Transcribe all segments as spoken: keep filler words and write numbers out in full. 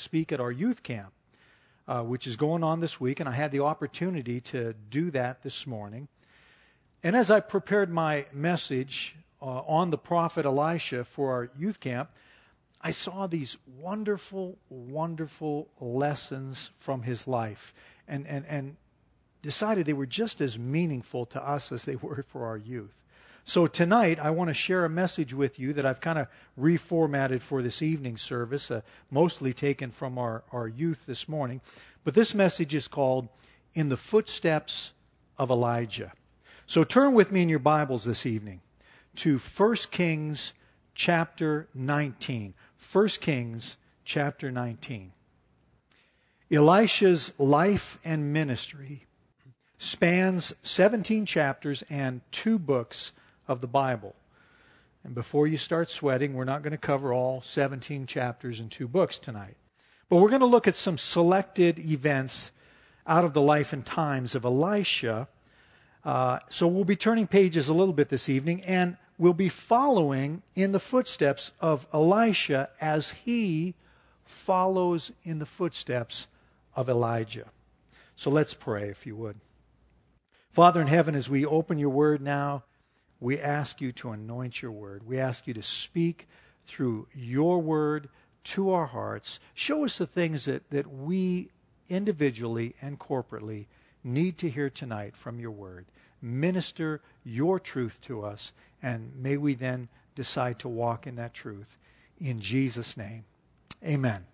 speak at our youth camp, uh, which is going on this week, and I had the opportunity to do that this morning. And as I prepared my message uh, on the prophet Elisha for our youth camp, I saw these wonderful, wonderful lessons from his life, and, and, and decided they were just as meaningful to us as they were for our youth. So tonight, I want to share a message with you that I've kind of reformatted for this evening service, uh, mostly taken from our, our youth this morning. But this message is called, In the Footsteps of Elijah. So turn with me in your Bibles this evening to First Kings chapter nineteen. First Kings chapter nineteen. Elisha's life and ministry spans seventeen chapters and two books of the Bible. And before you start sweating, we're not going to cover all seventeen chapters and two books tonight. But we're going to look at some selected events out of the life and times of Elisha. Uh, so we'll be turning pages a little bit this evening, and we'll be following in the footsteps of Elisha as he follows in the footsteps of Elijah. So let's pray, if you would. Father in heaven, as we open your word now, we ask you to anoint your word. We ask you to speak through your word to our hearts. Show us the things that, that we individually and corporately need to hear tonight from your word. Minister your truth to us, and may we then decide to walk in that truth. In Jesus' name, amen.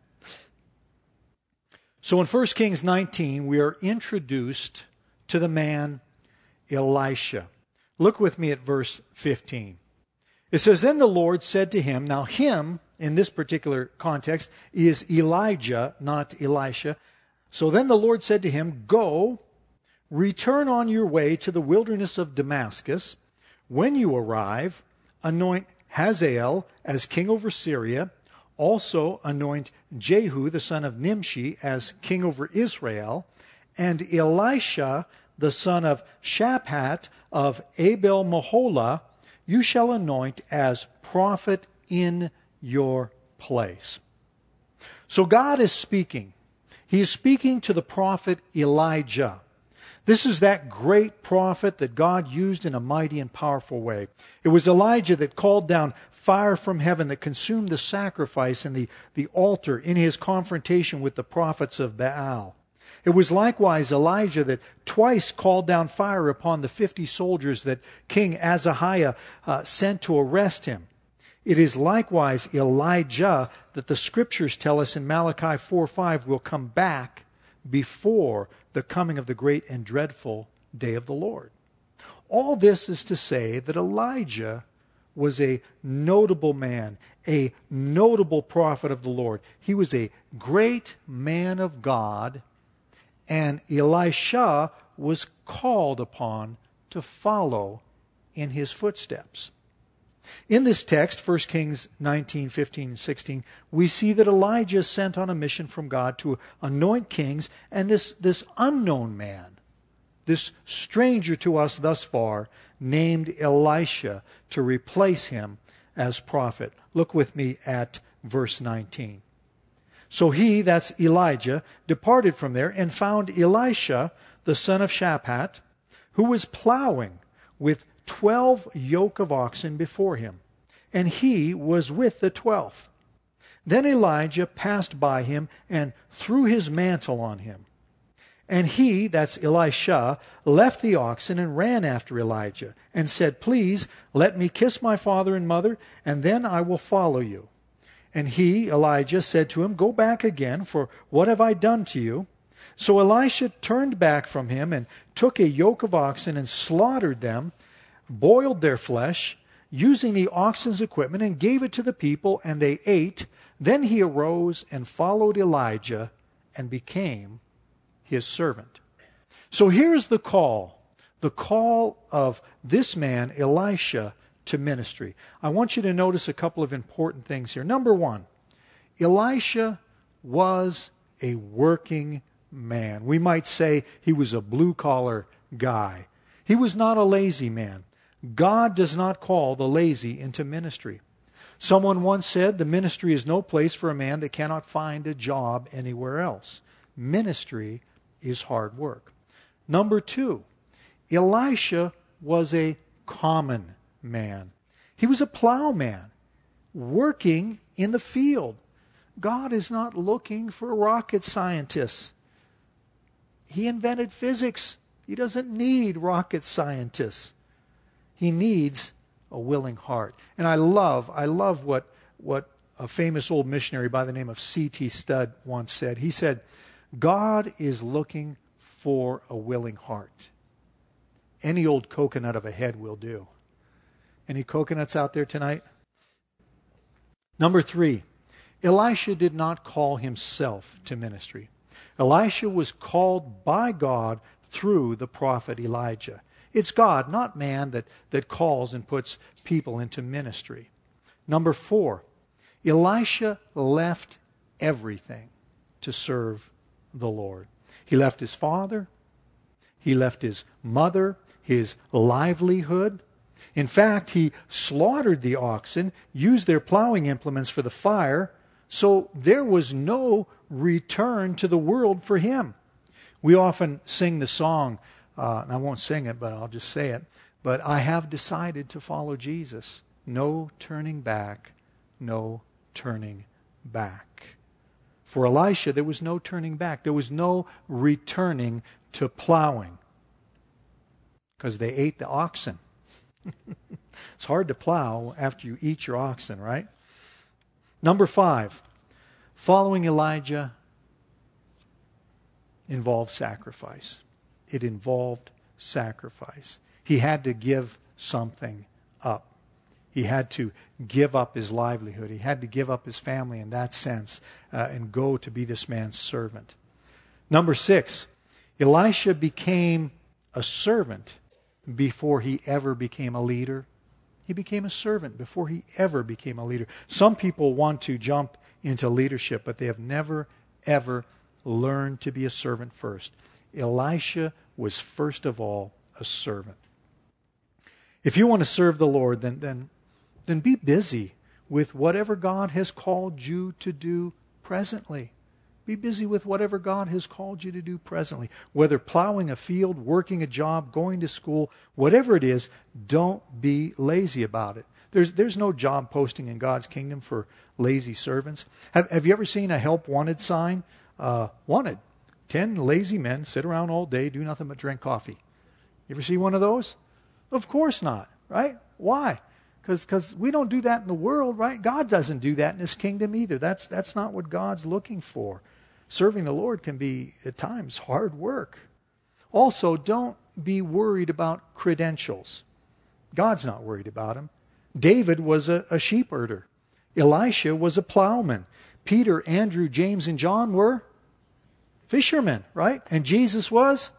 So in First Kings nineteen, we are introduced to the man Elisha. Look with me at verse fifteen. It says, Then the Lord said to him, now him, in this particular context, is Elijah, not Elisha. So then the Lord said to him, Go, return on your way to the wilderness of Damascus. When you arrive, anoint Hazael as king over Syria. Also anoint Jehu, the son of Nimshi, as king over Israel. And Elisha, the son of Shaphat of Abel-Meholah, you shall anoint as prophet in your place. So God is speaking. He is speaking to the prophet Elijah. This is that great prophet that God used in a mighty and powerful way. It was Elijah that called down fire from heaven that consumed the sacrifice and the, the altar in his confrontation with the prophets of Baal. It was likewise Elijah that twice called down fire upon the fifty soldiers that King Ahaziah uh, sent to arrest him. It is likewise Elijah that the Scriptures tell us in Malachi four five will come back before the coming of the great and dreadful day of the Lord. All this is to say that Elijah was a notable man, a notable prophet of the Lord. He was a great man of God, and Elisha was called upon to follow in his footsteps. In this text, First Kings nineteen, fifteen, and sixteen, we see that Elijah is sent on a mission from God to anoint kings, and this, this unknown man, this stranger to us thus far, named Elisha, to replace him as prophet. Look with me at verse nineteen. So he, that's Elijah, departed from there and found Elisha, the son of Shaphat, who was plowing with twelve yoke of oxen before him, and he was with the twelfth. Then Elijah passed by him and threw his mantle on him. And he, that's Elisha, left the oxen and ran after Elijah and said, Please let me kiss my father and mother, and then I will follow you. And he, Elijah, said to him, Go back again, for what have I done to you? So Elisha turned back from him and took a yoke of oxen and slaughtered them, boiled their flesh, using the oxen's equipment, and gave it to the people, and they ate. Then he arose and followed Elijah and became his servant. So here's the call, the call of this man, Elisha, to ministry. I want you to notice a couple of important things here. Number one, Elisha was a working man. We might say he was a blue-collar guy. He was not a lazy man. God does not call the lazy into ministry. Someone once said, the ministry is no place for a man that cannot find a job anywhere else. Ministry is hard work. Number two, Elisha was a common man. He was a plowman working in the field. God is not looking for rocket scientists. He invented physics. He doesn't need rocket scientists. He needs a willing heart. And I love, I love what, what a famous old missionary by the name of C T Studd once said. He said, God is looking for a willing heart. Any old coconut of a head will do. Any coconuts out there tonight? Number three, Elisha did not call himself to ministry. Elisha was called by God through the prophet Elijah. It's God, not man, that, that calls and puts people into ministry. Number four, Elisha left everything to serve the Lord. He left his father. He left his mother, his livelihood. In fact, he slaughtered the oxen, used their plowing implements for the fire, so there was no return to the world for him. We often sing the song, uh, and I won't sing it, but I'll just say it, but I have decided to follow Jesus. No turning back, no turning back. For Elisha, there was no turning back. There was no returning to plowing because they ate the oxen. It's hard to plow after you eat your oxen, right? Number five, following Elijah involved sacrifice. It involved sacrifice. He had to give something up. He had to give up his livelihood. He had to give up his family in that sense uh, and go to be this man's servant. Number six, Elisha became a servant before he ever became a leader. He became a servant before he ever became a leader. Some people want to jump into leadership, but they have never, ever learned to be a servant first. Elisha was first of all a servant. If you want to serve the Lord, then, then, then be busy with whatever God has called you to do presently. Be busy with whatever God has called you to do presently. Whether plowing a field, working a job, going to school, whatever it is, don't be lazy about it. There's, there's no job posting in God's kingdom for lazy servants. Have, have you ever seen a help wanted sign? Uh, wanted. Ten lazy men sit around all day, do nothing but drink coffee. You ever see one of those? Of course not, right? Why? Because we don't do that in the world, right? God doesn't do that in His kingdom either. That's, that's not what God's looking for. Serving the Lord can be, at times, hard work. Also, don't be worried about credentials. God's not worried about them. David was a, a sheep herder. Elisha was a plowman. Peter, Andrew, James, and John were fishermen, right? And Jesus was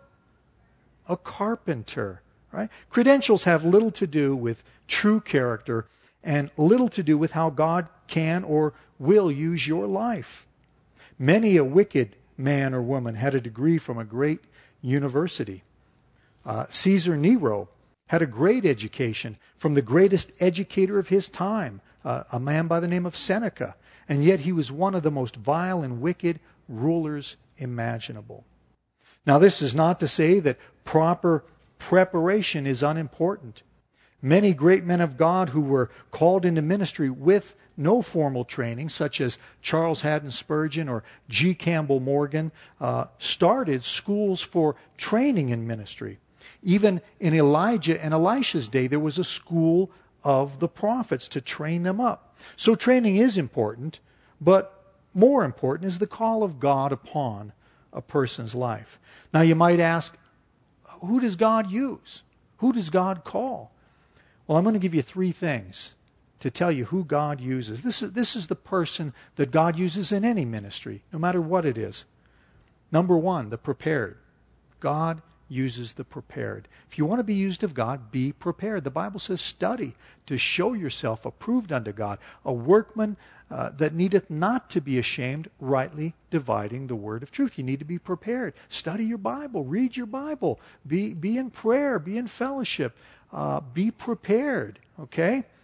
a carpenter, right? Credentials have little to do with true character and little to do with how God can or will use your life. Many a wicked man or woman had a degree from a great university. Uh, Caesar Nero had a great education from the greatest educator of his time, uh, a man by the name of Seneca. And yet he was one of the most vile and wicked rulers imaginable. Now, this is not to say that proper preparation is unimportant. Many great men of God who were called into ministry with no formal training, such as Charles Haddon Spurgeon or G. Campbell Morgan, uh, started schools for training in ministry. Even in Elijah and Elisha's day, there was a school of the prophets to train them up. So training is important, but more important is the call of God upon a person's life. Now you might ask, who does God use? Who does God call? Well, I'm going to give you three things to tell you who God uses. This is, this is the person that God uses in any ministry, no matter what it is. Number one, the prepared. God uses the prepared. If you want to be used of God, be prepared. The Bible says, study to show yourself approved unto God, a workman uh, that needeth not to be ashamed, rightly dividing the word of truth. You need to be prepared. Study your Bible. Read your Bible. Be, be in prayer. Be in fellowship. Uh, be prepared. Okay?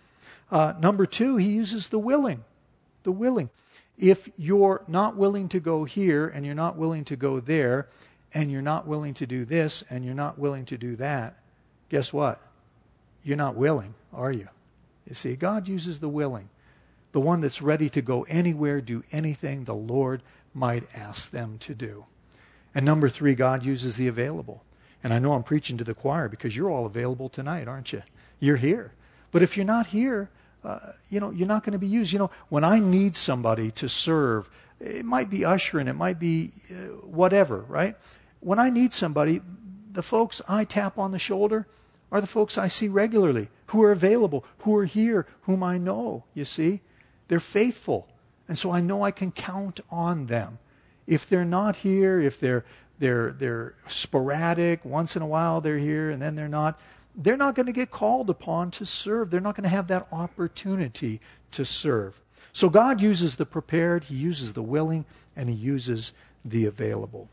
Uh, number two, he uses the willing. The willing. If you're not willing to go here, and you're not willing to go there, and you're not willing to do this, and you're not willing to do that, guess what? You're not willing, are you? You see, God uses the willing. The one that's ready to go anywhere, do anything the Lord might ask them to do. And number three, God uses the available. And I know I'm preaching to the choir because you're all available tonight, aren't you? You're here. But if you're not here, uh, you know, you're not going to be used. You know, when I need somebody to serve, it might be ushering, it might be uh, whatever, right? When I need somebody, the folks I tap on the shoulder are the folks I see regularly, who are available, who are here, whom I know, you see. They're faithful. And so I know I can count on them. If they're not here, if they're they're they're sporadic, once in a while they're here and then they're not, they're not going to get called upon to serve. They're not going to have that opportunity to serve. So God uses the prepared, he uses the willing, and he uses the available.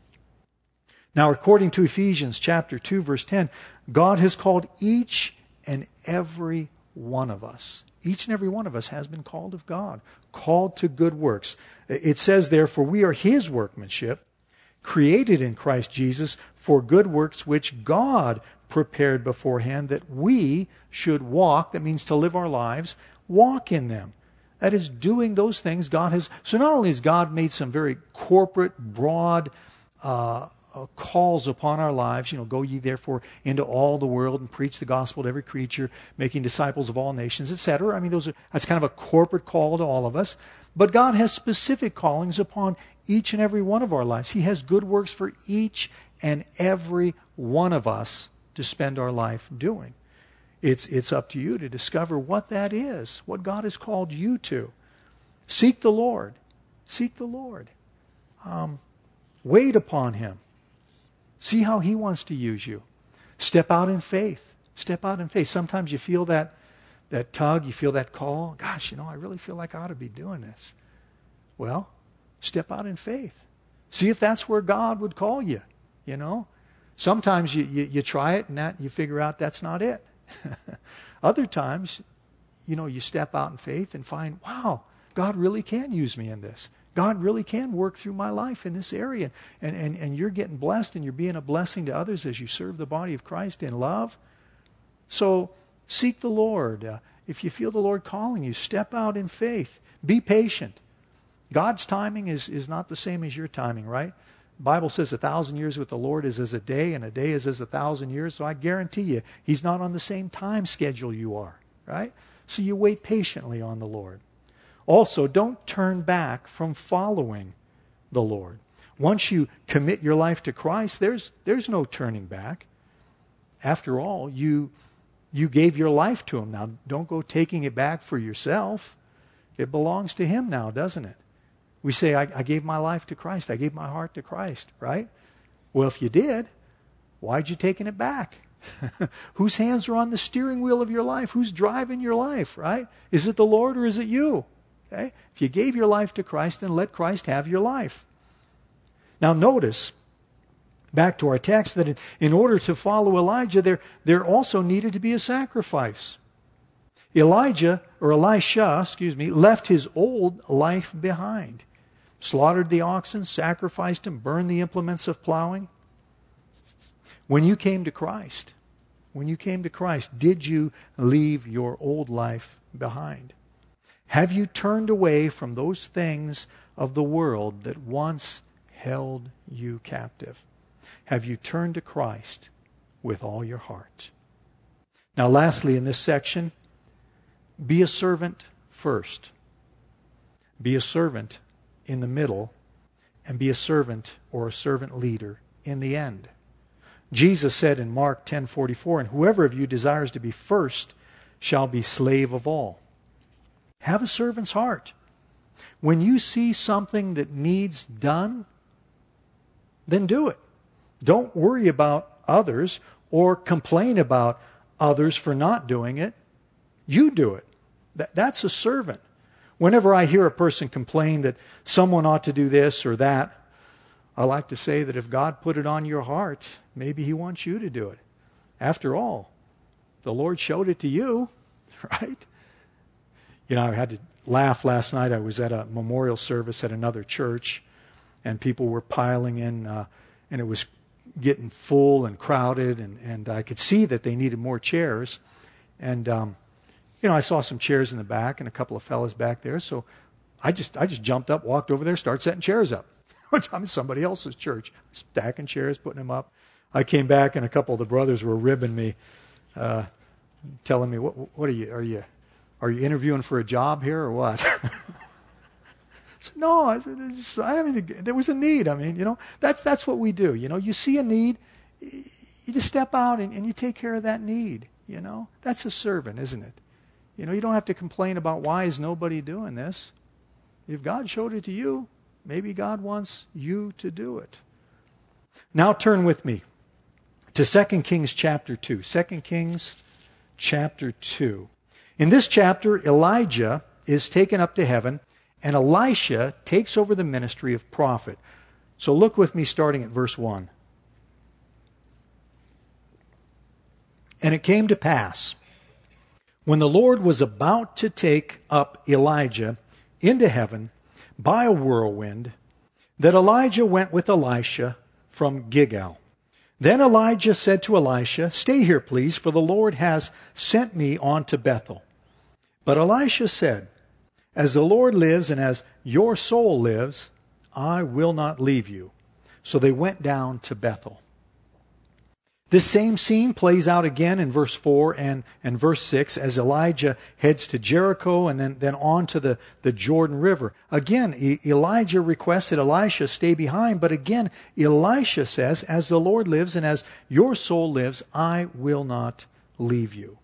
Now, according to Ephesians chapter two, verse ten, God has called each and every one of us. Each and every one of us has been called of God, called to good works. It says there, for we are his workmanship, created in Christ Jesus for good works which God prepared beforehand that we should walk, that means to live our lives, walk in them. That is doing those things God has. So not only has God made some very corporate, broad uh, uh, calls upon our lives, you know, go ye therefore into all the world and preach the gospel to every creature, making disciples of all nations, et cetera. I mean, those are, that's kind of a corporate call to all of us. But God has specific callings upon each and every one of our lives. He has good works for each and every one of us to spend our life doing. It's, it's up to you to discover what that is, what God has called you to. Seek the Lord. Seek the Lord. Um, wait upon him. See how he wants to use you. Step out in faith. Step out in faith. Sometimes you feel that, that tug, you feel that call. Gosh, you know, I really feel like I ought to be doing this. Well, step out in faith. See if that's where God would call you, you know. Sometimes you, you, you try it and that you figure out that's not it. Other times, you know, you step out in faith and find, wow, God really can use me in this. God really can work through my life in this area. And, and, and you're getting blessed and you're being a blessing to others as you serve the body of Christ in love. So seek the Lord. Uh, if you feel the Lord calling you, step out in faith. Be patient. God's timing is, is not the same as your timing, right? The Bible says a thousand years with the Lord is as a day, and a day is as a thousand years. So I guarantee you, he's not on the same time schedule you are, right? So you wait patiently on the Lord. Also, don't turn back from following the Lord. Once you commit your life to Christ, there's there's no turning back. After all, you you gave your life to him. Now, don't go taking it back for yourself. It belongs to him now, doesn't it? We say, I, I gave my life to Christ. I gave my heart to Christ, right? Well, if you did, why'd you taking it back? Whose hands are on the steering wheel of your life? Who's driving your life, right? Is it the Lord or is it you? Okay? If you gave your life to Christ, then let Christ have your life. Now notice, back to our text, that in order to follow Elijah, there, there also needed to be a sacrifice. Elijah, or Elisha, excuse me, left his old life behind. Slaughtered the oxen, sacrificed them, burned the implements of plowing. When you came to Christ, when you came to Christ, did you leave your old life behind? Have you turned away from those things of the world that once held you captive? Have you turned to Christ with all your heart? Now, lastly, in this section, be a servant first. Be a servant in the middle, and be a servant or a servant leader in the end. Jesus said in Mark ten forty-four, and whoever of you desires to be first shall be slave of all. Have a servant's heart. When you see something that needs done, then do it. Don't worry about others or complain about others for not doing it. You do it. That, that's a servant. Whenever I hear a person complain that someone ought to do this or that, I like to say that if God put it on your heart, maybe he wants you to do it. After all, the Lord showed it to you, right? You know, I had to laugh last night. I was at a memorial service at another church, and people were piling in, uh, and it was getting full and crowded, and, and I could see that they needed more chairs. And, um, you know, I saw some chairs in the back and a couple of fellas back there, so I just I just jumped up, walked over there, started setting chairs up. I'm in somebody else's church, stacking chairs, putting them up. I came back, and a couple of the brothers were ribbing me, uh, telling me, "What? What are you? Are you? Are you interviewing for a job here or what?" I said, "No, I, said, just, I mean, there was a need. I mean, you know, that's that's what we do. You know, you see a need, you just step out and, and you take care of that need. You know, that's a servant, isn't it? You know, you don't have to complain about why is nobody doing this. If God showed it to you, maybe God wants you to do it." Now turn with me to Second Kings chapter two. Second Kings chapter two. In this chapter, Elijah is taken up to heaven, and Elisha takes over the ministry of prophet. So look with me starting at verse one. "And it came to pass, when the Lord was about to take up Elijah into heaven by a whirlwind, that Elijah went with Elisha from Gilgal. Then Elijah said to Elisha, 'Stay here, please, for the Lord has sent me on to Bethel.' But Elisha said, 'As the Lord lives and as your soul lives, I will not leave you.' So they went down to Bethel." This same scene plays out again in verse four and, and verse six as Elijah heads to Jericho and then, then on to the, the Jordan River. Again, E- Elijah requests that Elisha stay behind, but again, Elisha says, "As the Lord lives and as your soul lives, I will not leave you."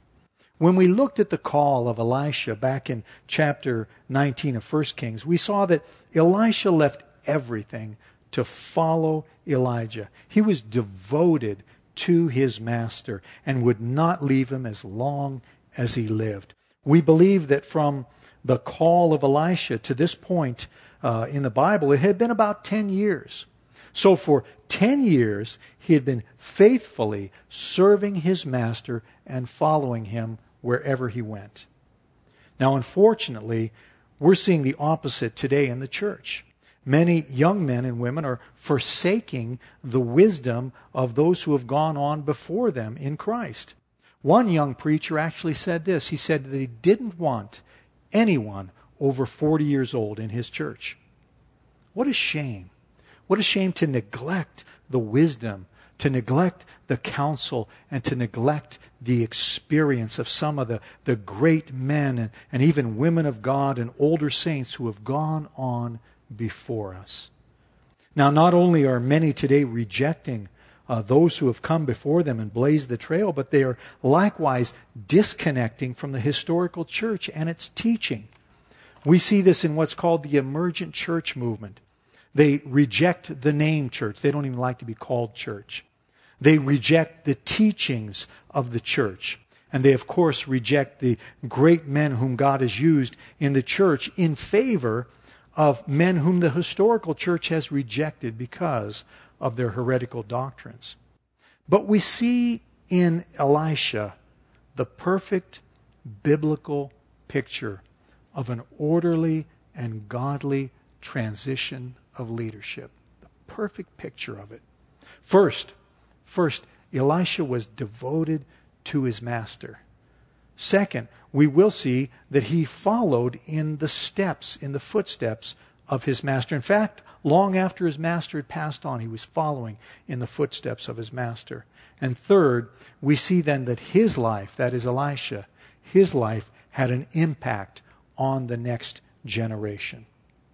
When we looked at the call of Elisha back in chapter nineteen of First Kings, we saw that Elisha left everything to follow Elijah. He was devoted to his master and would not leave him as long as he lived. We believe that from the call of Elisha to this point uh, in the Bible, it had been about ten years. So for ten years, he had been faithfully serving his master and following him wherever he went. Now, unfortunately, we're seeing the opposite today in the church. Many young men and women are forsaking the wisdom of those who have gone on before them in Christ. One young preacher actually said this. He said that he didn't want anyone over forty years old in his church. What a shame. What a shame to neglect the wisdom, to neglect the counsel, and to neglect the experience of some of the, the great men and, and even women of God and older saints who have gone on before us. Now, not only are many today rejecting uh, those who have come before them and blazed the trail, but they are likewise disconnecting from the historical church and its teaching. We see this in what's called the emergent church movement. They reject the name church. They don't even like to be called church. They reject the teachings of the church. And they, of course, reject the great men whom God has used in the church in favor of men whom the historical church has rejected because of their heretical doctrines. But we see in Elisha the perfect biblical picture of an orderly and godly transition of leadership. The perfect picture of it. First, first, Elisha was devoted to his master. Second, we will see that he followed in the steps, in the footsteps of his master. In fact, long after his master had passed on, he was following in the footsteps of his master. And third, we see then that his life, that is Elisha, his life had an impact on the next generation.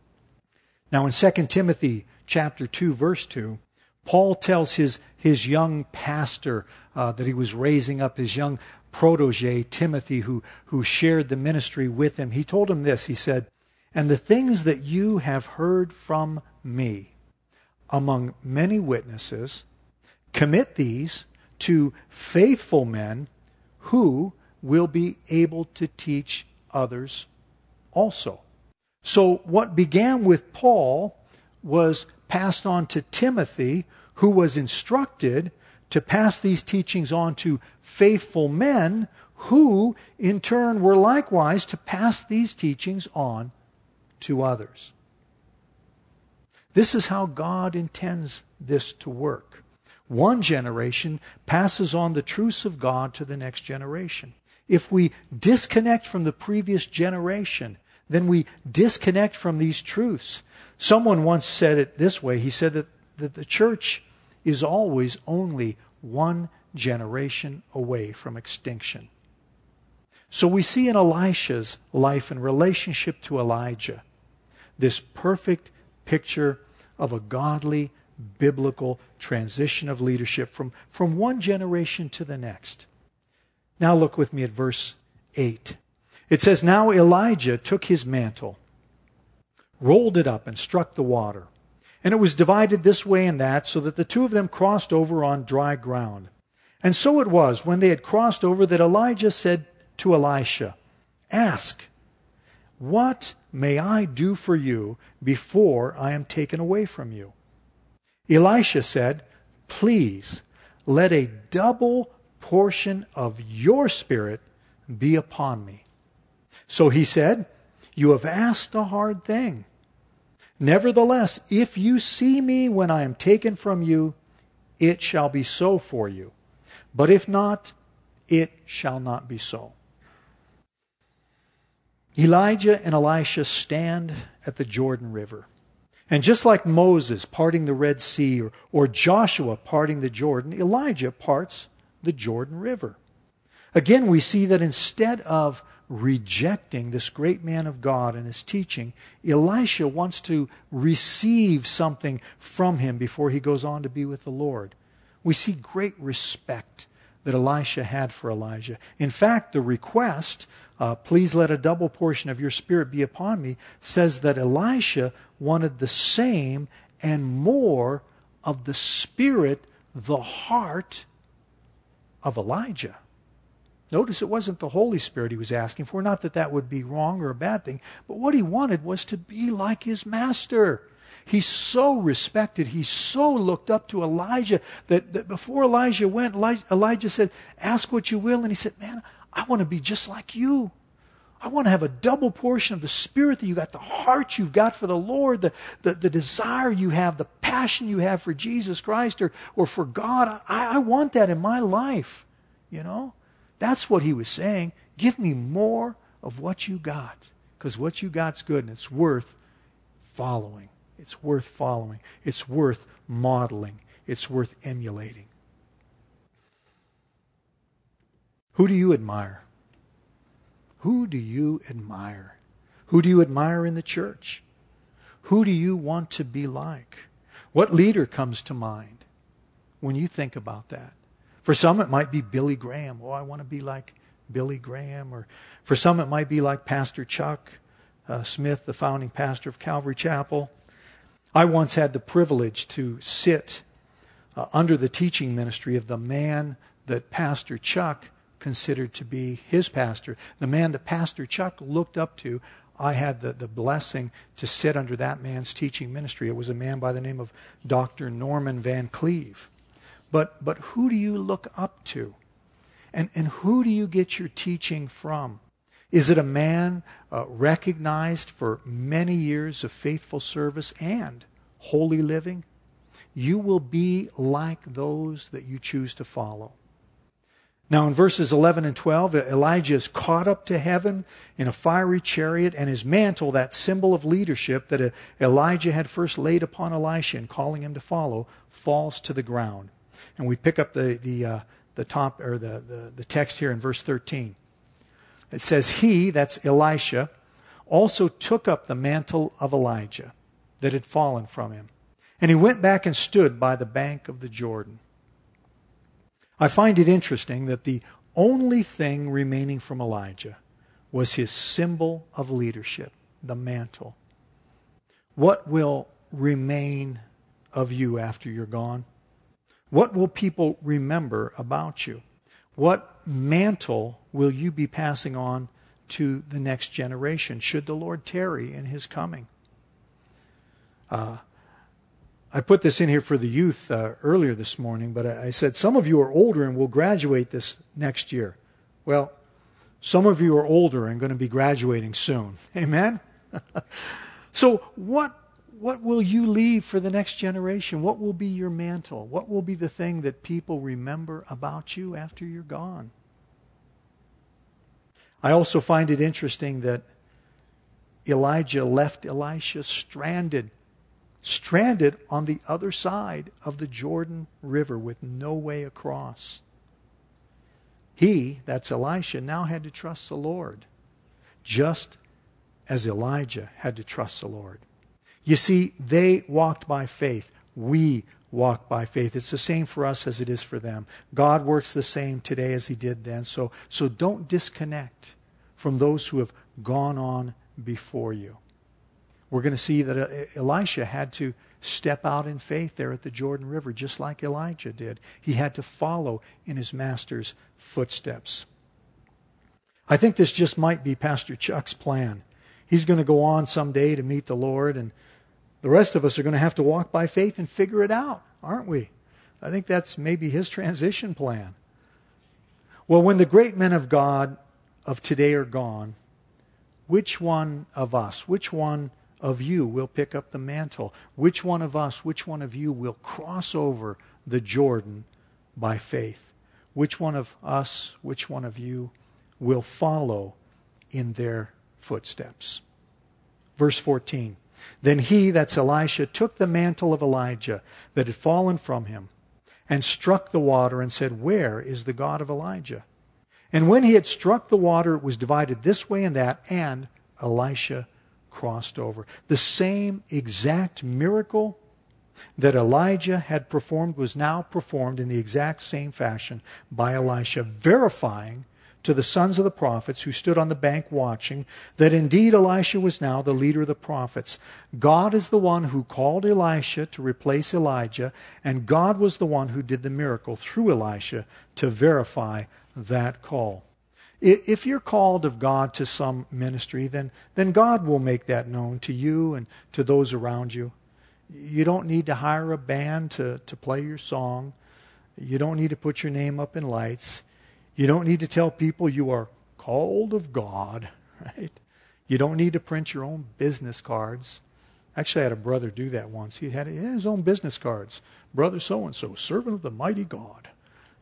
Now in Second Timothy chapter two, verse two, Paul tells his, his young pastor uh, that he was raising up, his young protege, Timothy, who, who shared the ministry with him. He told him this, he said, "And the things that you have heard from me among many witnesses, commit these to faithful men who will be able to teach others also." So what began with Paul was passed on to Timothy, who was instructed to pass these teachings on to faithful men who in turn were likewise to pass these teachings on to others. This is how God intends this to work. One generation passes on the truths of God to the next generation. If we disconnect from the previous generation, then we disconnect from these truths. Someone once said it this way. He said that, that the church is always only one generation away from extinction. So we see in Elisha's life and relationship to Elijah this perfect picture of a godly, biblical transition of leadership from, from one generation to the next. Now look with me at verse eight. It says, "Now Elijah took his mantle, rolled it up, and struck the water. And it was divided this way and that, so that the two of them crossed over on dry ground. And so it was, when they had crossed over, that Elijah said to Elisha, 'Ask, what may I do for you before I am taken away from you?' Elisha said, 'Please, let a double portion of your spirit be upon me.' So he said, 'You have asked a hard thing. Nevertheless, if you see me when I am taken from you, it shall be so for you. But if not, it shall not be so.'" Elijah and Elisha stand at the Jordan River. And just like Moses parting the Red Sea or, or Joshua parting the Jordan, Elijah parts the Jordan River. Again, we see that instead of rejecting this great man of God and his teaching, Elisha wants to receive something from him before he goes on to be with the Lord. We see great respect that Elisha had for Elijah. In fact, the request, uh, "Please let a double portion of your spirit be upon me," says that Elisha wanted the same and more of the spirit, the heart of Elijah. Notice it wasn't the Holy Spirit he was asking for. Not that that would be wrong or a bad thing, but what he wanted was to be like his master. He's so respected. He so looked up to Elijah that, that before Elijah went, Elijah, Elijah said, "Ask what you will." And he said, "Man, I want to be just like you. I want to have a double portion of the spirit that you got, the heart you've got for the Lord, the, the, the desire you have, the passion you have for Jesus Christ or, or for God. I, I want that in my life." You know? That's what he was saying. Give me more of what you got. Because what you got's good and it's worth following. It's worth following. It's worth modeling. It's worth emulating. Who do you admire? Who do you admire? Who do you admire in the church? Who do you want to be like? What leader comes to mind when you think about that? For some, it might be Billy Graham. Oh, I want to be like Billy Graham. Or for some, it might be like Pastor Chuck uh, Smith, the founding pastor of Calvary Chapel. I once had the privilege to sit uh, under the teaching ministry of the man that Pastor Chuck considered to be his pastor. The man that Pastor Chuck looked up to. I had the, the blessing to sit under that man's teaching ministry. It was a man by the name of Doctor Norman Van Cleve. But but who do you look up to? And, and who do you get your teaching from? Is it a man uh, recognized for many years of faithful service and holy living? You will be like those that you choose to follow. Now in verses eleven and twelve, Elijah is caught up to heaven in a fiery chariot, and his mantle, that symbol of leadership that Elijah had first laid upon Elisha in calling him to follow, falls to the ground. And we pick up the the uh, the top or the, the the text here in verse thirteen. It says, "He," that's Elisha, "also took up the mantle of Elijah that had fallen from him, and he went back and stood by the bank of the Jordan." I find it interesting that the only thing remaining from Elijah was his symbol of leadership, the mantle. What will remain of you after you're gone? What will people remember about you? What mantle will you be passing on to the next generation, should the Lord tarry in his coming? Uh, I put this in here for the youth uh, earlier this morning, but I, I said some of you are older and will graduate this next year. Well, Some of you are older and going to be graduating soon. Amen? So what, what will you leave for the next generation? What will be your mantle? What will be the thing that people remember about you after you're gone? I also find it interesting that Elijah left Elisha stranded, stranded on the other side of the Jordan River with no way across. He, that's Elisha, now had to trust the Lord, just as Elijah had to trust the Lord. You see, they walked by faith. We walk by faith. It's the same for us as it is for them. God works the same today as he did then. So, so don't disconnect from those who have gone on before you. We're going to see that Elisha had to step out in faith there at the Jordan River, just like Elijah did. He had to follow in his master's footsteps. I think this just might be Pastor Chuck's plan. He's going to go on someday to meet the Lord, and the rest of us are going to have to walk by faith and figure it out, aren't we? I think that's maybe his transition plan. Well, when the great men of God of today are gone, which one of us, which one of you will pick up the mantle? Which one of us, which one of you will cross over the Jordan by faith? Which one of us, which one of you will follow in their footsteps? Verse fourteen. Then he, that's Elisha, took the mantle of Elijah that had fallen from him and struck the water and said, "Where is the God of Elijah?" And when he had struck the water, it was divided this way and that, and Elisha crossed over. The same exact miracle that Elijah had performed was now performed in the exact same fashion by Elisha, verifying to the sons of the prophets who stood on the bank watching that indeed Elisha was now the leader of the prophets. God is the one who called Elisha to replace Elijah, and God was the one who did the miracle through Elisha to verify that call. If you're called of God to some ministry, then, then God will make that known to you and to those around you. You don't need to hire a band to, to play your song. You don't need to put your name up in lights. You don't need to tell people you are called of God, right? You don't need to print your own business cards. Actually, I had a brother do that once. He had his own business cards. Brother so-and-so, servant of the mighty God.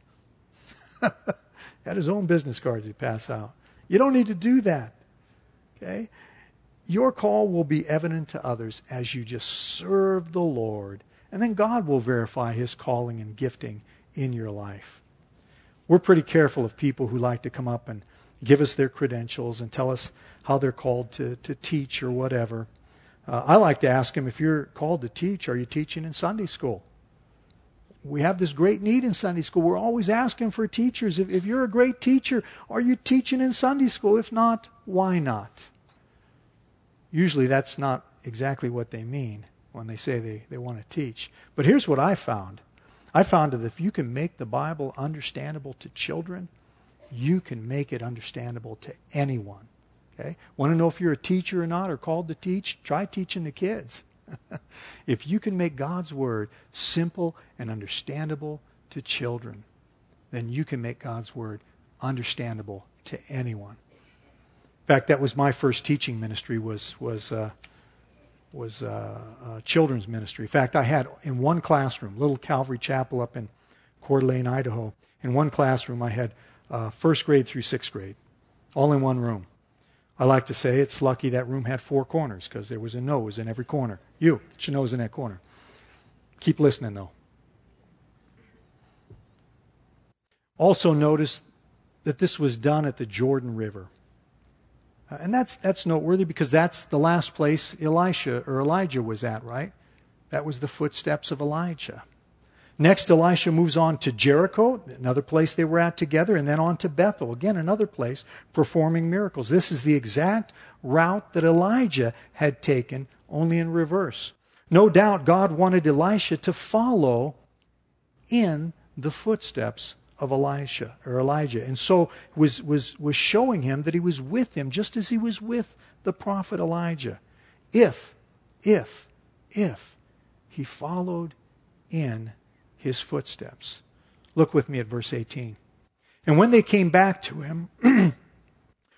Had his own business cards he'd pass out. You don't need to do that. Okay? Your call will be evident to others as you just serve the Lord. And then God will verify his calling and gifting in your life. We're pretty careful of people who like to come up and give us their credentials and tell us how they're called to, to teach or whatever. Uh, I like to ask them, if you're called to teach, are you teaching in Sunday school? We have this great need in Sunday school. We're always asking for teachers. If, if you're a great teacher, are you teaching in Sunday school? If not, why not? Usually that's not exactly what they mean when they say they, they want to teach. But here's what I found. I found that if you can make the Bible understandable to children, you can make it understandable to anyone. Okay? Want to know if you're a teacher or not, or called to teach? Try teaching the kids. If you can make God's Word simple and understandable to children, then you can make God's Word understandable to anyone. In fact, that was my first teaching ministry, was was uh, was uh, uh, children's ministry. In fact, I had in one classroom, little Calvary Chapel up in Coeur d'Alene, Idaho. In one classroom, I had uh, first grade through sixth grade, all in one room. I like to say it's lucky that room had four corners, because there was a nose in every corner. You, get your nose in that corner. Keep listening, though. Also notice that this was done at the Jordan River. Uh, and that's that's noteworthy, because that's the last place Elisha or Elijah was at, right? That was the footsteps of Elijah. Next, Elisha moves on to Jericho, another place they were at together, and then on to Bethel, again another place, performing miracles. This is the exact route that Elijah had taken, only in reverse. No doubt God wanted Elisha to follow in the footsteps of Elisha or Elijah, and so was was was showing him that he was with him, just as he was with the prophet Elijah. If, if, if he followed in his footsteps. Look with me at verse eighteen. And when they came back to him,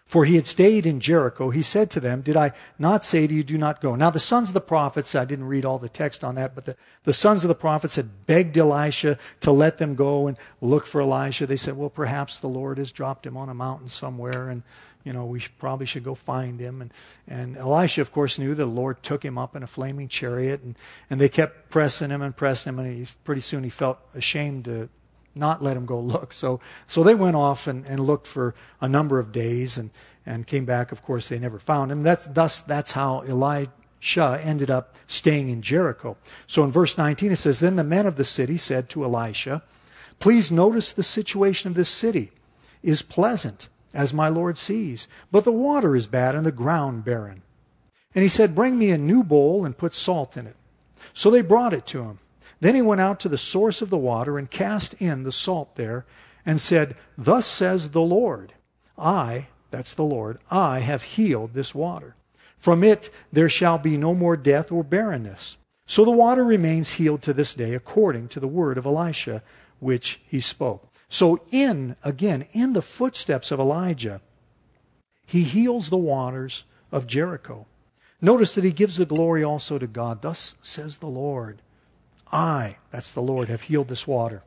For he had stayed in Jericho. He said to them, did I not say to you, do not go? Now the sons of the prophets, I didn't read all the text on that, but the, the sons of the prophets had begged Elisha to let them go and look for Elisha. They said, well, perhaps the Lord has dropped him on a mountain somewhere, and you know, we should, probably should go find him. And, and Elisha, of course, knew the Lord took him up in a flaming chariot, and, and they kept pressing him and pressing him, and he, pretty soon he felt ashamed to not let him go look. So so they went off and, and looked for a number of days and, and came back. Of course, they never found him. That's thus that's how Elisha ended up staying in Jericho. So in verse nineteen it says, then the men of the city said to Elisha, please notice the situation of this city is pleasant, as my Lord sees, but the water is bad and the ground barren. And he said, bring me a new bowl and put salt in it. So they brought it to him. Then he went out to the source of the water and cast in the salt there and said, thus says the Lord, I, that's the Lord, I have healed this water. From it there shall be no more death or barrenness. So the water remains healed to this day according to the word of Elisha, which he spoke. So in, again, in the footsteps of Elijah, he heals the waters of Jericho. Notice that he gives the glory also to God. Thus says the Lord, I, that's the Lord, have healed this water.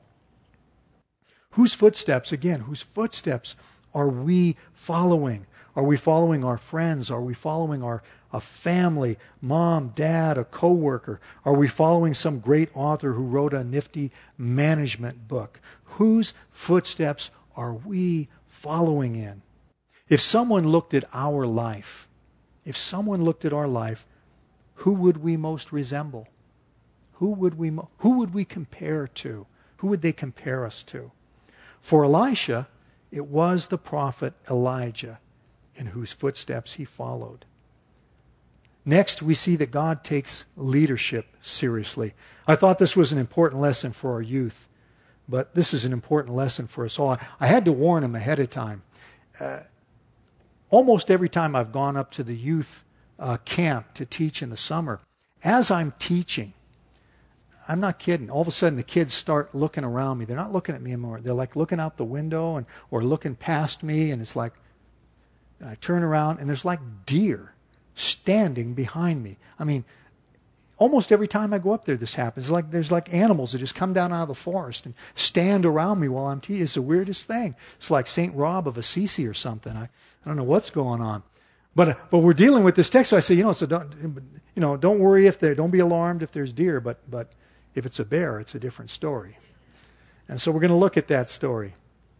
Whose footsteps, again, whose footsteps are we following? Are we following our friends? Are we following our a family, mom, dad, a coworker? Are we following some great author who wrote a nifty management book? Whose footsteps are we following in? If someone looked at our life, if someone looked at our life, who would we most resemble? Who would we who would we compare to? Who would they compare us to? For Elisha, it was the prophet Elijah in whose footsteps he followed. Next, we see that God takes leadership seriously. I thought this was an important lesson for our youth, but this is an important lesson for us all. I had to warn them ahead of time. Uh, almost every time I've gone up to the youth uh, camp to teach in the summer, as I'm teaching, I'm not kidding. All of a sudden, the kids start looking around me. They're not looking at me anymore. They're like looking out the window and or looking past me, and it's like I turn around and there's like deer standing behind me. I mean, almost every time I go up there, this happens. It's like there's like animals that just come down out of the forest and stand around me while I'm teaching. It's the weirdest thing. It's like Saint Rob of Assisi or something. I, I don't know what's going on. But but we're dealing with this text, so I say, you know, so don't you know, don't worry if there, don't be alarmed if there's deer, but but if it's a bear, it's a different story. And so we're going to look at that story.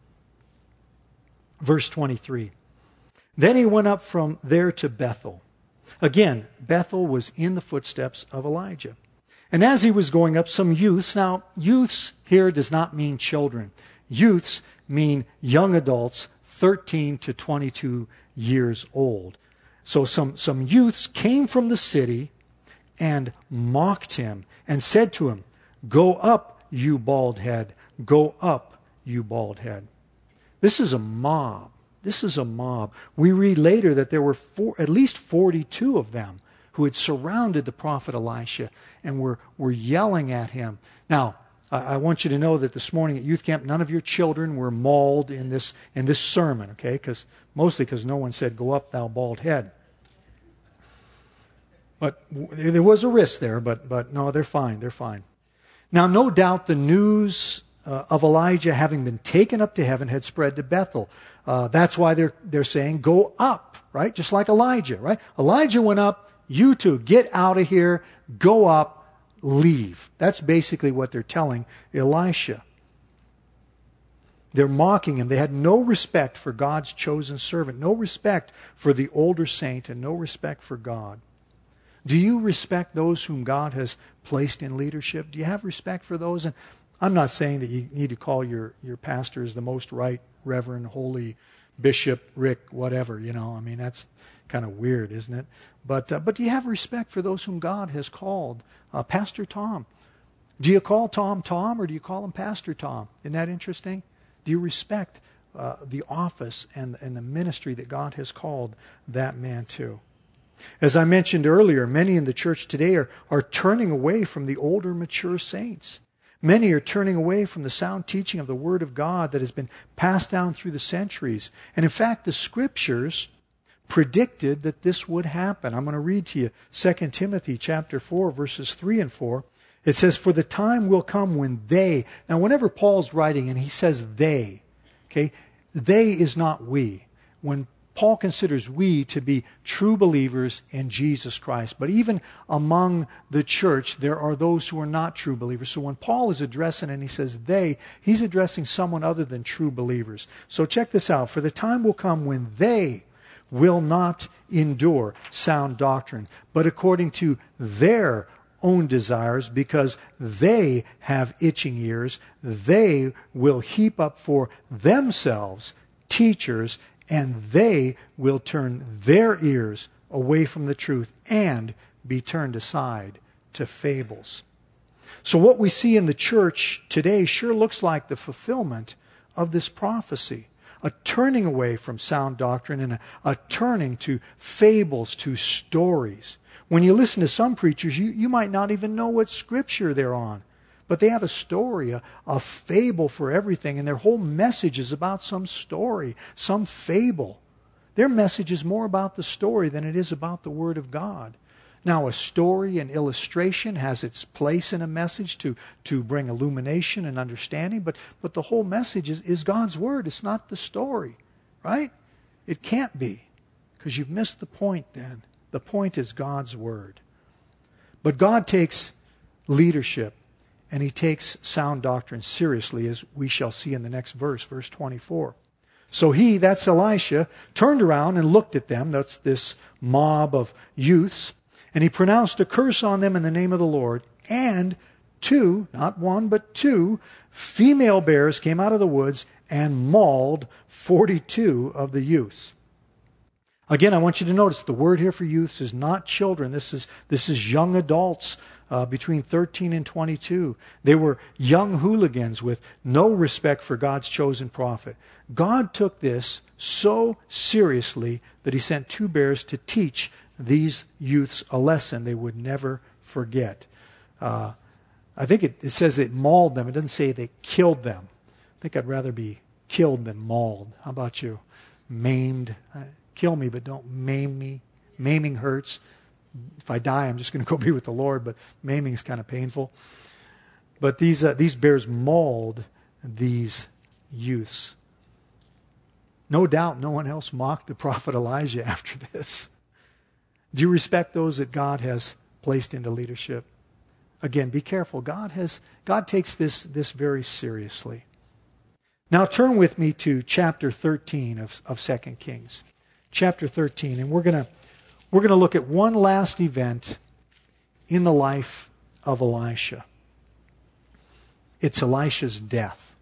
Verse twenty-three. Then he went up from there to Bethel. Again, Bethel was in the footsteps of Elijah. And as he was going up, some youths, now youths here does not mean children. Youths mean young adults, thirteen to twenty-two years old. So some, some youths came from the city and mocked him and said to him, go up, you bald head. Go up, you bald head. This is a mob. This is a mob. We read later that there were four, at least forty-two of them who had surrounded the prophet Elisha and were, were yelling at him. Now, I, I want you to know that this morning at youth camp, none of your children were mauled in this in this sermon, okay? Because mostly because no one said, go up, thou bald head. But there was a risk there, but but no, they're fine. They're fine. Now, no doubt the news uh, of Elijah having been taken up to heaven had spread to Bethel. Uh, that's why they're they're saying, go up, right? Just like Elijah, right? Elijah went up. You too, get out of here. Go up. Leave. That's basically what they're telling Elisha. They're mocking him. They had no respect for God's chosen servant, no respect for the older saint, and no respect for God. Do you respect those whom God has placed in leadership? Do you have respect for those? And I'm not saying that you need to call your, your pastors the most right, reverend, holy, bishop, Rick, whatever. You know, I mean, that's kind of weird, isn't it? But uh, but do you have respect for those whom God has called? Uh, Pastor Tom. Do you call Tom Tom or do you call him Pastor Tom? Isn't that interesting? Do you respect uh, the office and, and the ministry that God has called that man to? As I mentioned earlier, many in the church today are, are turning away from the older, mature saints. Many are turning away from the sound teaching of the Word of God that has been passed down through the centuries. And in fact, the Scriptures predicted that this would happen. I'm going to read to you Second Timothy chapter four, verses three and four. It says, "For the time will come when they..." Now, whenever Paul's writing and he says they, okay, they is not we. When Paul considers we to be true believers in Jesus Christ. But even among the church, there are those who are not true believers. So when Paul is addressing and he says they, he's addressing someone other than true believers. So check this out. "For the time will come when they will not endure sound doctrine, but according to their own desires, because they have itching ears, they will heap up for themselves teachers, and they will turn their ears away from the truth and be turned aside to fables." So what we see in the church today sure looks like the fulfillment of this prophecy. A turning away from sound doctrine and a, a turning to fables, to stories. When you listen to some preachers, you, you might not even know what scripture they're on. But they have a story, a, a fable for everything, and their whole message is about some story, some fable. Their message is more about the story than it is about the Word of God. Now, a story, an illustration, has its place in a message to, to bring illumination and understanding, but, but the whole message is, is God's Word. It's not the story, right? It can't be, because you've missed the point then. The point is God's Word. But God takes leadership, and He takes sound doctrine seriously, as we shall see in the next verse, verse twenty-four. "So he," that's Elisha, "turned around and looked at them," that's this mob of youths, "and he pronounced a curse on them in the name of the Lord. And two, not one, but two, female bears came out of the woods and mauled forty-two of the youths." Again, I want you to notice the word here for youths is not children. This is, this is young adults uh, between thirteen and twenty-two. They were young hooligans with no respect for God's chosen prophet. God took this so seriously that He sent two bears to teach these youths a lesson they would never forget. Uh, I think it, it says it mauled them. It doesn't say they killed them. I think I'd rather be killed than mauled. How about you? Maimed. Uh, kill me, but don't maim me. Maiming hurts. If I die, I'm just going to go be with the Lord, but maiming is kind of painful. But these uh, these bears mauled these youths. No doubt no one else mocked the prophet Elijah after this. Do you respect those that God has placed into leadership? Again, be careful. God has God takes this, this very seriously. Now turn with me to chapter thirteen of, of Second Kings. Chapter thirteen, and we're gonna we're gonna look at one last event in the life of Elisha. It's Elisha's death.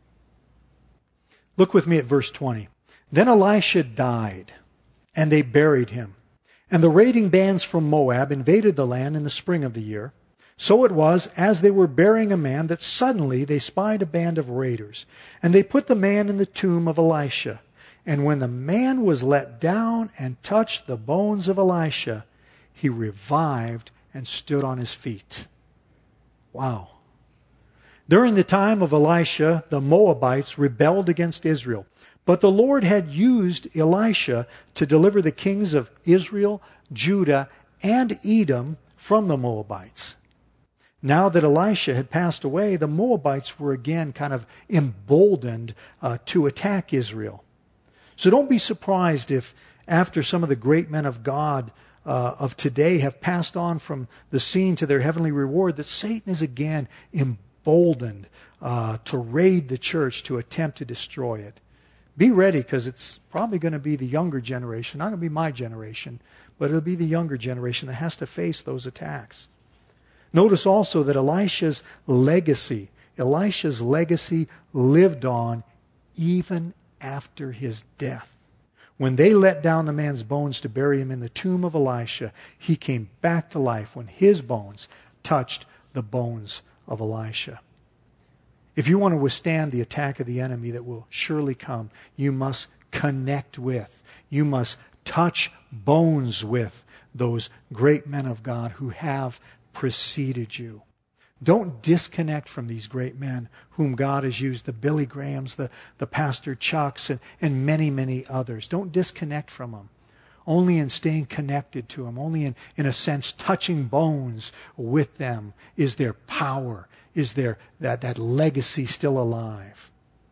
Look with me at verse twenty. "Then Elisha died, and they buried him. And the raiding bands from Moab invaded the land in the spring of the year. So it was, as they were burying a man, that suddenly they spied a band of raiders. And they put the man in the tomb of Elisha. And when the man was let down and touched the bones of Elisha, he revived and stood on his feet." Wow. During the time of Elisha, the Moabites rebelled against Israel. But the Lord had used Elisha to deliver the kings of Israel, Judah, and Edom from the Moabites. Now that Elisha had passed away, the Moabites were again kind of emboldened uh, to attack Israel. So don't be surprised if after some of the great men of God uh, of today have passed on from the scene to their heavenly reward, that Satan is again emboldened uh, to raid the church, to attempt to destroy it. Be ready, because it's probably going to be the younger generation, not going to be my generation, but it'll be the younger generation that has to face those attacks. Notice also that Elisha's legacy, Elisha's legacy lived on even after his death. When they let down the man's bones to bury him in the tomb of Elisha, he came back to life when his bones touched the bones of Elisha. If you want to withstand the attack of the enemy that will surely come, you must connect with, you must touch bones with those great men of God who have preceded you. Don't disconnect from these great men whom God has used, the Billy Grahams, the, the Pastor Chucks, and, and many, many others. Don't disconnect from them. Only in staying connected to them, only in, in a sense touching bones with them is their power, is their that, that legacy still alive.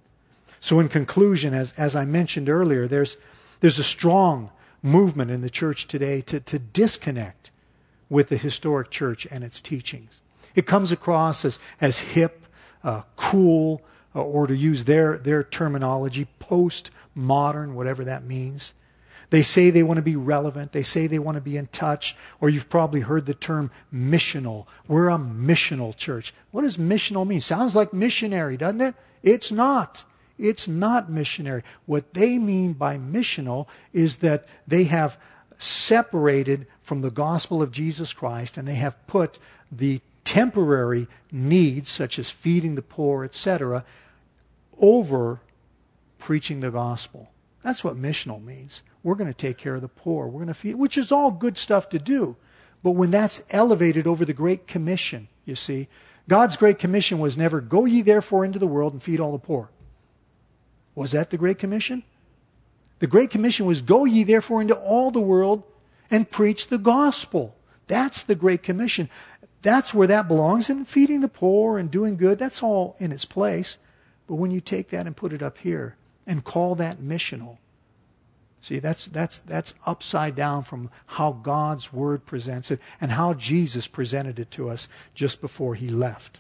So in conclusion, as, as I mentioned earlier, there's, there's a strong movement in the church today to, to disconnect with the historic church and its teachings. It comes across as, as hip, uh, cool, uh, or to use their, their terminology, post-modern, whatever that means. They say they want to be relevant. They say they want to be in touch. Or you've probably heard the term missional. We're a missional church. What does missional mean? Sounds like missionary, doesn't it? It's not. It's not missionary. What they mean by missional is that they have separated from the gospel of Jesus Christ, and they have put the temporary needs, such as feeding the poor, et cetera, over preaching the gospel. That's what missional means. We're going to take care of the poor. We're going to feed, which is all good stuff to do. But when that's elevated over the Great Commission, you see, God's Great Commission was never, go ye therefore into the world and feed all the poor. Was that the Great Commission? The Great Commission was, go ye therefore into all the world and preach the gospel. That's the Great Commission. That's where that belongs. And feeding the poor and doing good, that's all in its place. But when you take that and put it up here and call that missional, see, that's that's that's upside down from how God's Word presents it and how Jesus presented it to us just before He left.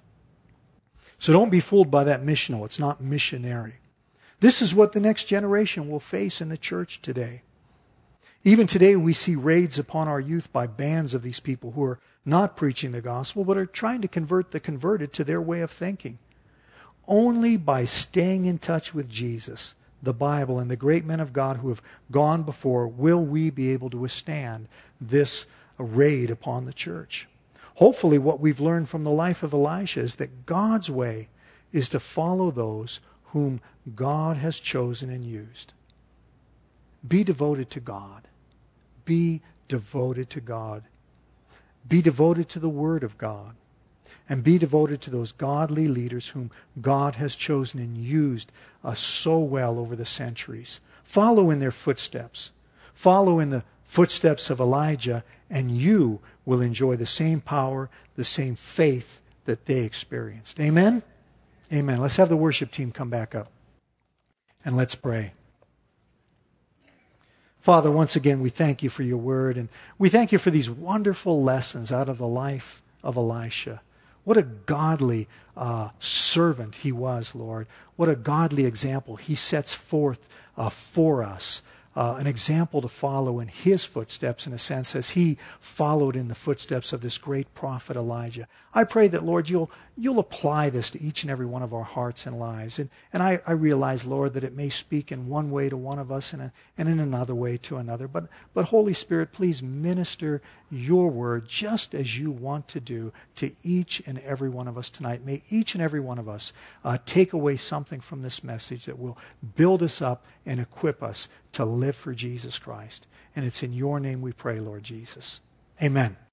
So don't be fooled by that missional. It's not missionary. This is what the next generation will face in the church today. Even today we see raids upon our youth by bands of these people who are not preaching the gospel, but are trying to convert the converted to their way of thinking. Only by staying in touch with Jesus, the Bible, and the great men of God who have gone before will we be able to withstand this raid upon the church. Hopefully what we've learned from the life of Elisha is that God's way is to follow those whom God has chosen and used. Be devoted to God. Be devoted to God. Be devoted to the Word of God. And be devoted to those godly leaders whom God has chosen and used uh, so well over the centuries. Follow in their footsteps. Follow in the footsteps of Elijah, and you will enjoy the same power, the same faith that they experienced. Amen? Amen. Let's have the worship team come back up. And let's pray. Father, once again, we thank you for your word, and we thank you for these wonderful lessons out of the life of Elisha. What a godly uh, servant he was, Lord. What a godly example he sets forth uh, for us. Uh, an example to follow in his footsteps, in a sense, as he followed in the footsteps of this great prophet Elijah. I pray that, Lord, you'll you'll apply this to each and every one of our hearts and lives. And and I, I realize, Lord, that it may speak in one way to one of us and, a, and in another way to another. But, but Holy Spirit, please minister your word just as you want to do to each and every one of us tonight. May each and every one of us uh, take away something from this message that will build us up and equip us to live for Jesus Christ. And it's in your name we pray, Lord Jesus. Amen.